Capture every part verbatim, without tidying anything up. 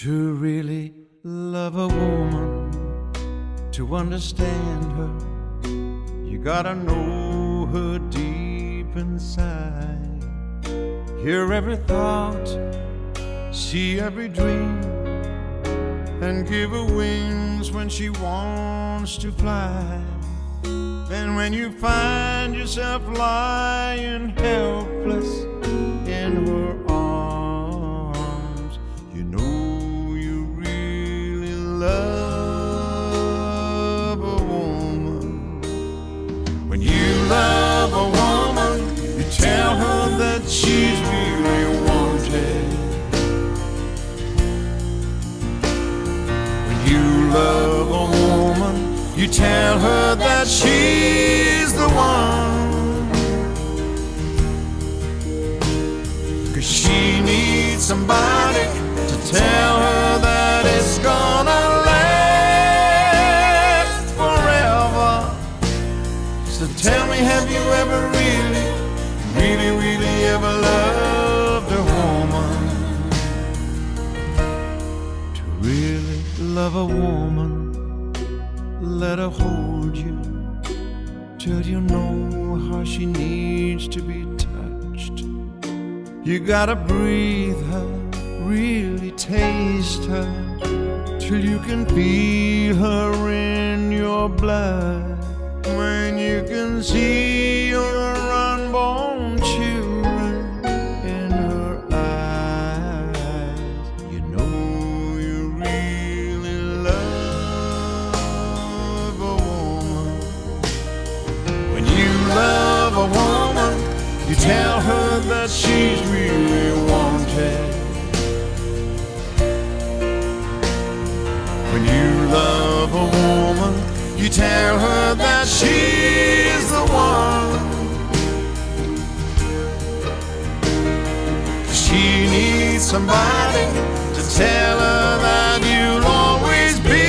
To really love a woman, to understand her, you gotta know her deep inside. Hear every thought, see every dream, and give her wings when she wants to fly. And when you find yourself lying helpless in her arms, you know you really love a woman. When you love a woman, you tell her that she's really wanted. When you love a woman, you tell her that she's the one, 'cause she needs somebody to tell her that it's gonna last forever. So tell me, have you ever really, really, really ever loved a woman? To really love a woman, let her hold you till you know how she needs to be touched. You gotta breathe her, really taste her, till you can feel her in your blood. When you can see your unborn children in her eyes, you know you really love a woman. When you love a woman, you tell her that she's really wanted. When you love a woman, you tell her that she's the one. She needs somebody to tell her that you'll always be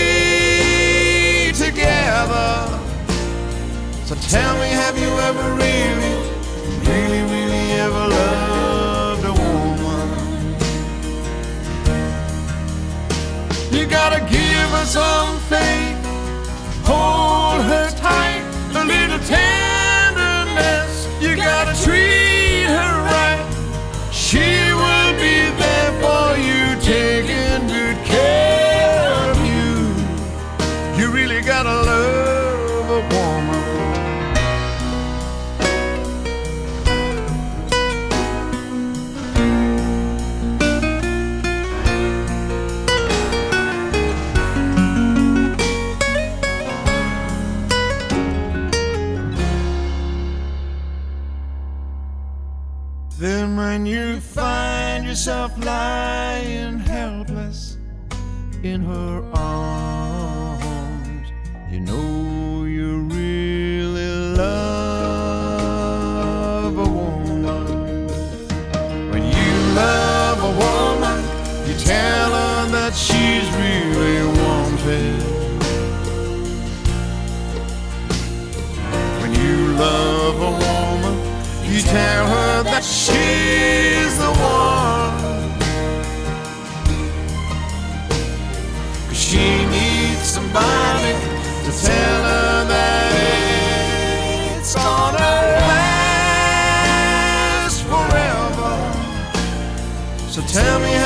together. So tell me, have you ever really, really, really ever loved a woman? You gotta give her some faith, hold her tight, a little tenderness. You gotta treat her right, she will be there for you, taking good care of you. You really gotta love a woman. Then when you find yourself lying helpless in her arms, you know you really love a woman. When you love a woman, you tell her that she's really wanted. When you love a woman, you tell her that she's the one, 'cause she needs somebody to tell her that it's gonna last forever. So tell me,